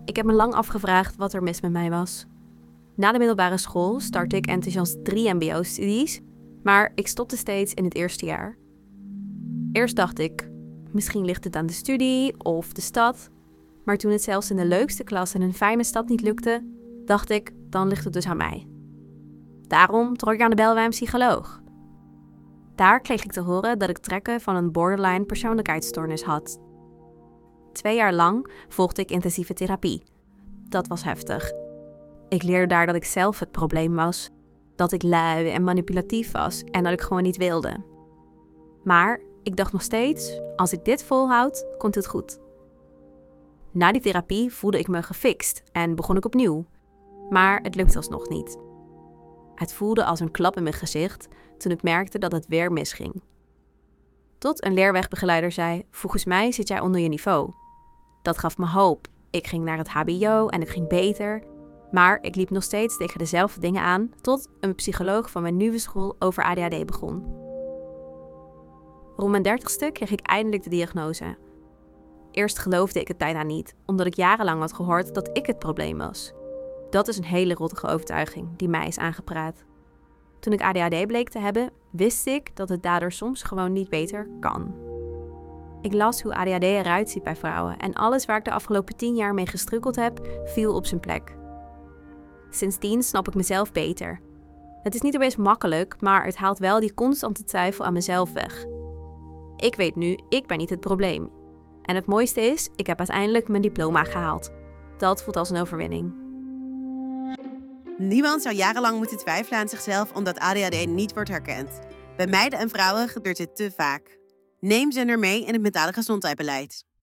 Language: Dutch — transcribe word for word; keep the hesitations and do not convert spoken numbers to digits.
Ik heb me lang afgevraagd wat er mis met mij was. Na de middelbare school startte ik enthousiast drie mbo-studies, maar ik stopte steeds in het eerste jaar. Eerst dacht ik, misschien ligt het aan de studie of de stad. Maar toen het zelfs in de leukste klas in een fijne stad niet lukte, dacht ik, dan ligt het dus aan mij. Daarom trok ik aan de bel bij een psycholoog. Daar kreeg ik te horen dat ik trekken van een borderline persoonlijkheidsstoornis had. Twee jaar lang volgde ik intensieve therapie. Dat was heftig. Ik leerde daar dat ik zelf het probleem was, dat ik lui en manipulatief was en dat ik gewoon niet wilde. Maar ik dacht nog steeds, als ik dit volhoud, komt het goed. Na die therapie voelde ik me gefixt en begon ik opnieuw. Maar het lukte alsnog niet. Het voelde als een klap in mijn gezicht toen ik merkte dat het weer misging. Tot een leerwegbegeleider zei, volgens mij zit jij onder je niveau. Dat gaf me hoop. Ik ging naar het hbo en het ging beter. Maar ik liep nog steeds tegen dezelfde dingen aan tot een psycholoog van mijn nieuwe school over A D H D begon. Rond mijn dertigste kreeg ik eindelijk de diagnose. Eerst geloofde ik het bijna niet, omdat ik jarenlang had gehoord dat ik het probleem was. Dat is een hele rottige overtuiging die mij is aangepraat. Toen ik A D H D bleek te hebben, wist ik dat het daardoor soms gewoon niet beter kan. Ik las hoe A D H D eruit ziet bij vrouwen en alles waar ik de afgelopen tien jaar mee gestrukkeld heb, viel op zijn plek. Sindsdien snap ik mezelf beter. Het is niet opeens makkelijk, maar het haalt wel die constante twijfel aan mezelf weg. Ik weet nu, ik ben niet het probleem. En het mooiste is, ik heb uiteindelijk mijn diploma gehaald. Dat voelt als een overwinning. Niemand zou jarenlang moeten twijfelen aan zichzelf omdat A D H D niet wordt herkend. Bij meiden en vrouwen gebeurt dit te vaak. Neem Zender mee in het mentale gezondheidsbeleid.